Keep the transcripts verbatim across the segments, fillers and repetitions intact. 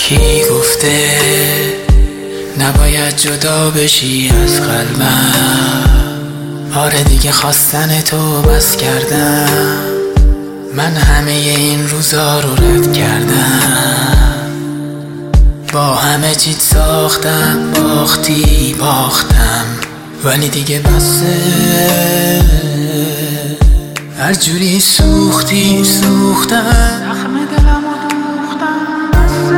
کی گفته نباید جدا بشی از قلبم؟ آره دیگه خواستن تو بس کردم، من همه این روزا رو رد کردم. با همه چیت ساختم، باختی باختم، ولی دیگه بسه. هر جوری سوختی سوختم، زخم دلم رو دوختم،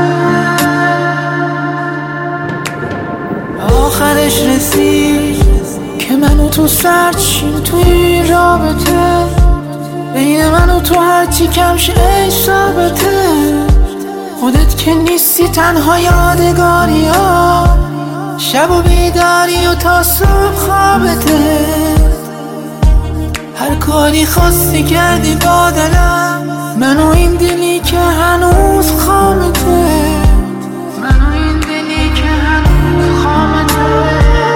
بسه. آخرش رسید که منو تو سرد شیم توی این رابطه، بین من و تو هرچی کم شه ای ثابته. خودت که نیستی تنها یادگاری ها، شب و بیداری و تا صبح خوابته. هر کاری خواستی کردی با دلم، من و این دلی که هنوز خامته، من و این دلی که هنوز خامته.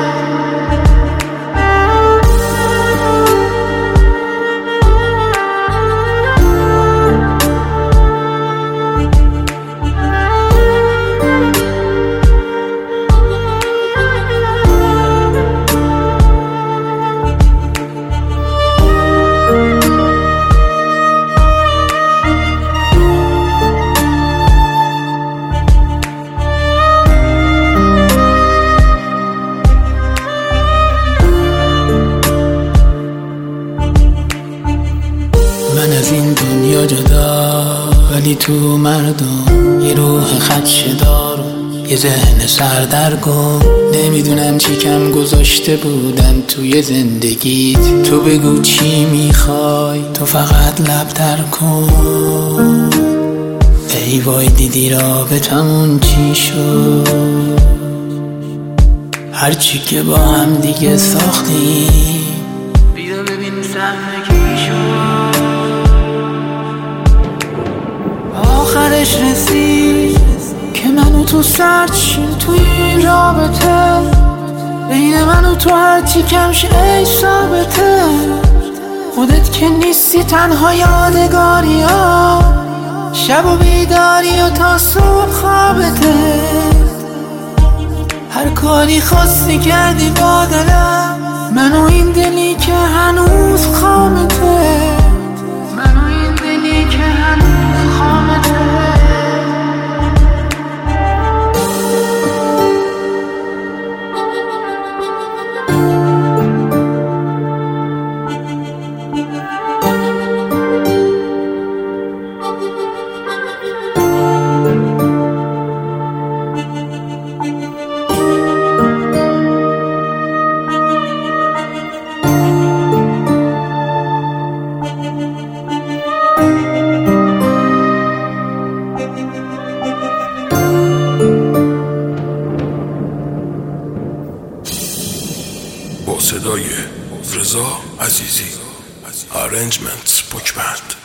من از این دنیا جدا، ولی تو مردم یه روح خدشه‌دار و یه ذهن سردرگم. نمیدونم چی کم گذاشته بودم توی زندگیت. تو بگو چی میخوای، تو فقط لب در کن. ای وای دیدی رابطمون چی شد، هرچی که با هم دیگه ساختیم، بیا ببین سهمگی شد. آخرش رسید که منو تو سرد شیم توی این رابطه، بین من و تو هرچی کم شه ای ثابته. خودت که نیستی تنها یادگاری ها، شب و بیداری و تا صبح خوابته. هر کاری خواستی کردی با دلم، من و این دلی که هنوز خامته، من و این دلی که هنوز خامته. با صدای رضا عزیزی، Arrangements بوک بند.